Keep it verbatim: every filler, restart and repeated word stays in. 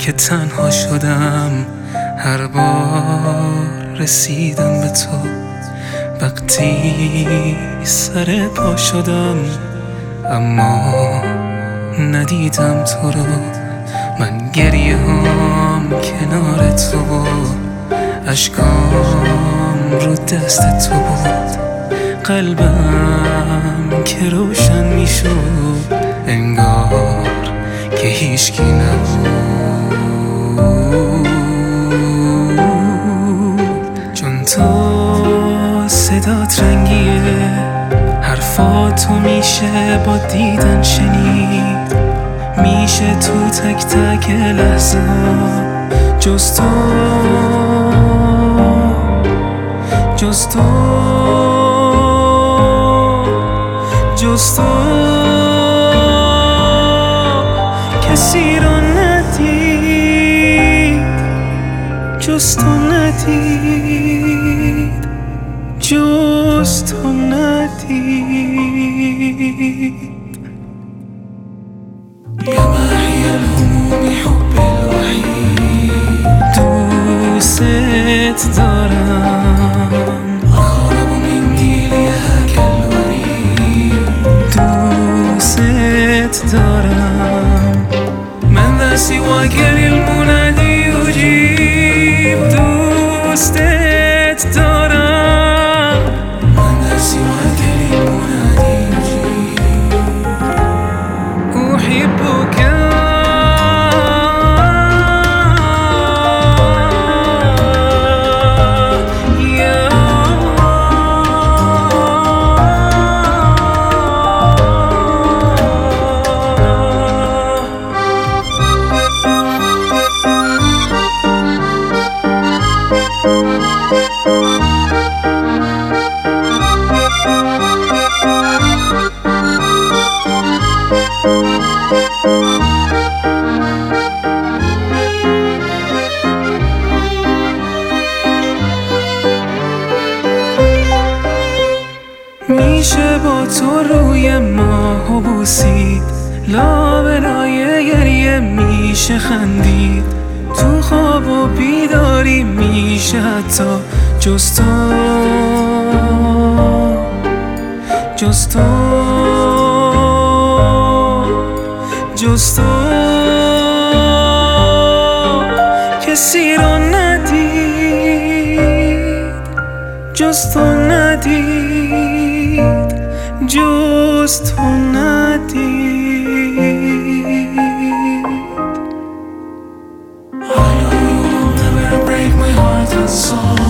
که تنها شدم، هر بار رسیدم به تو وقتی سر پا شدم، اما ندیدم تو رو. من گریه هم کنار تو بود، اشکام رو دست تو بود، قلبم که روشن می شد انگار که هیچکی نبود، چون تو صدات رنگیه، حرفاتو میشه با دیدن شنید، میشه تو تک تک لحظه ها جز تو، جز تو، جز تو کسی رو ندید، جز تو ندید، جز تو ندید. يا ماحي الهموم حب الوحيد، دوست دارم، أقرب مني ليهاك الوريد، دوست دارم. من ذا سواك للمنادي يجيب، دوست دارم. من ذا سواك للمنادي يجيب، أحبك میشه با تو روی ماهو بوسید، لابلای گریه میشه خندید، تو خواب و بیداری میشه حتی جز تو، جز تو، جز تو کسی رو ندید، جز تو ندید، جز تو ندید. I know you will never break my heart and soul.